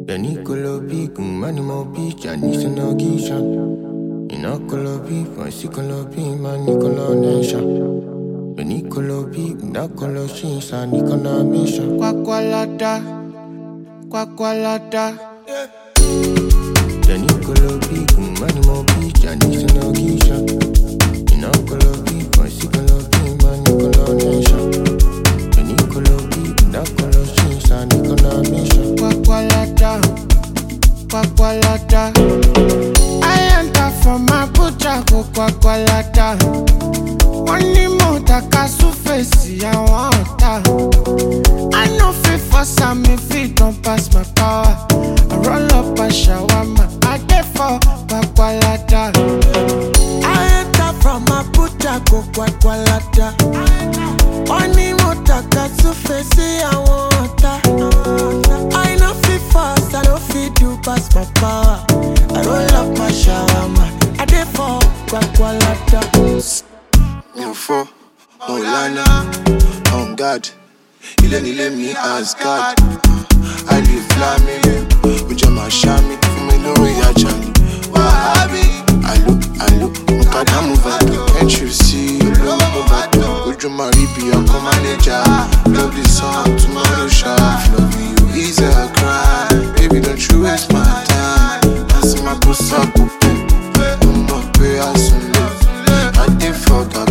The Nicolo Peak, Manimo Beach, and Nissan Gishan. In Ocolo Peak, Nicolo Peak, man, Nicolo Nation. The Nicolo Peak, Nacolo Shins, and Nicola Mission. Quacqualata, Quacqualata. The Nicolo Peak, Manimo Beach, and Nissan Gishan. In Ocolo Peak, Nicolo Peak, man, Nicola Nation. The Nicolo Peak, Nacolo Shins, and Nicola Mission. Quacqualata, Quacqualata. I enter from my butcher, go Quacqualata. Money more takasu face, I want that. I know fit for some if it don't pass my power. I roll up a shawarma, I get for Quacqualata. I enter from my butcher, go Quacqualata. Money more takasu face, I want that. I know fit fast, I don't fit do pass my power. I roll up my shawarma, I get for Quacqualata. For Olana, on God, he let me ask God. I live flaming, with my shami, for me no reaction. Wahabi, I look, Mukada Muvado, can't you see? Low Muvado, would you marry be your manager? Love this song, tomorrow shop. Love you is a crime, baby, don't you waste my time. That's my pussy up, I'm not pay as soon. I did forget.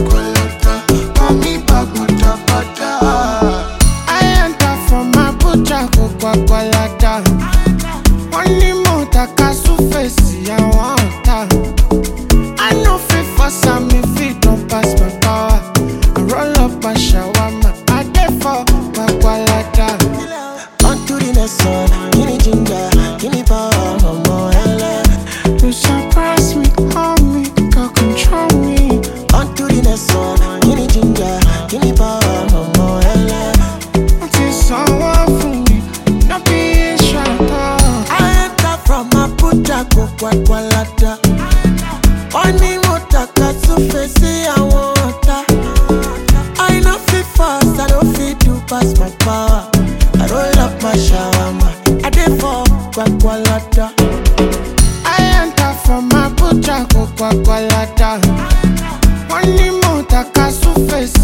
Quacqualata. Money more takasu face, I want that. I know fit for some if it don't pass my power. I roll up a shawarma, I get for Quacqualata. On to the next one, give me ginger, give me power, no more LA. You surprise me, hold me, girl control me. On to the next one, give me ginger, give me power, no more LA. Until someone for me. Go Quacqualata. Money more takasu face, I want that. I know fit fast, I don't fit do pass my power. I roll up my shawarma, I did for Quacqualata. I enter from my butcher, go Quacqualata. Money more takasu face.